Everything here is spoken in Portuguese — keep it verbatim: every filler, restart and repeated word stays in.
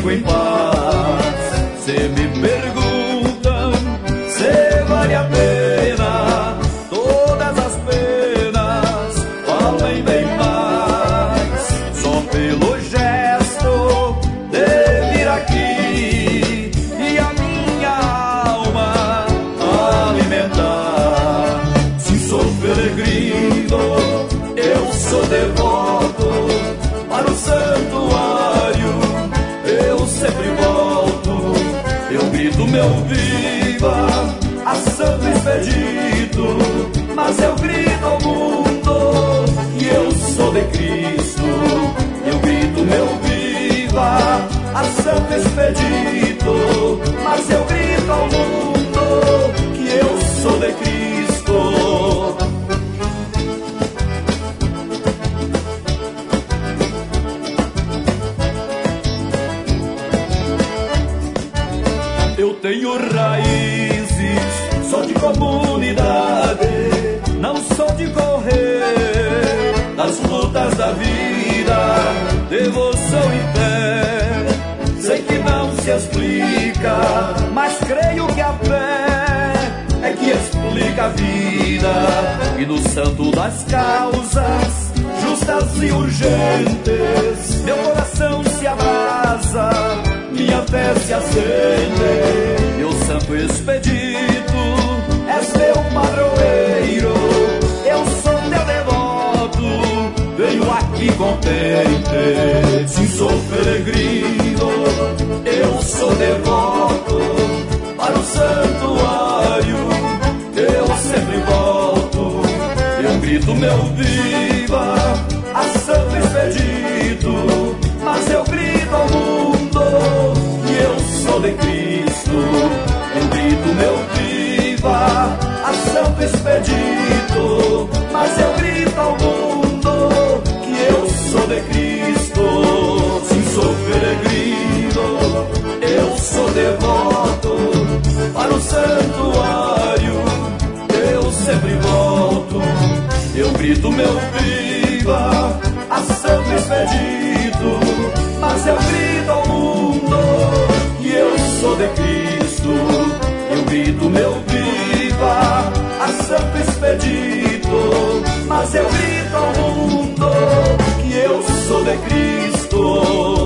fico em paz. Se me perguntam se vale a pena todas as penas, valem bem mais. Só pelo gesto de vir aqui e a minha alma alimentar. Se sou peregrino, eu sou devoto para o santuário, eu sempre volto. Eu grito meu viva a Santo Expedito, mas eu grito ao mundo que eu sou de Cristo. Eu grito meu viva a Santo Expedito, mas eu grito ao mundo que eu sou de Cristo. Eu tenho raízes, sou de comunidade, não sou de correr nas lutas da vida, devoção e fé. Sei que não se explica, mas creio que a fé é que explica a vida. E no santo das causas justas e urgentes, meu coração se abrasa, minha fé se acende. Meu Santo Expedito, és meu padroeiro, eu sou teu devoto, venho aqui contente. Sim, sou peregrino, eu sou devoto para o santuário, eu sempre volto. Eu grito meu viva a Santo Expedito, mas eu grito ao mundo que eu sou de Cristo. Eu grito meu viva a Santo Expedito, mas eu grito ao mundo que eu sou de Cristo. Sim, sou peregrino, eu sou devoto para o santuário, eu sempre volto. Eu grito meu viva a Santo Expedito, mas eu grito ao mundo que eu sou de Cristo. Eu grito meu viva a Santo Expedito, mas eu grito ao mundo que eu sou de Cristo.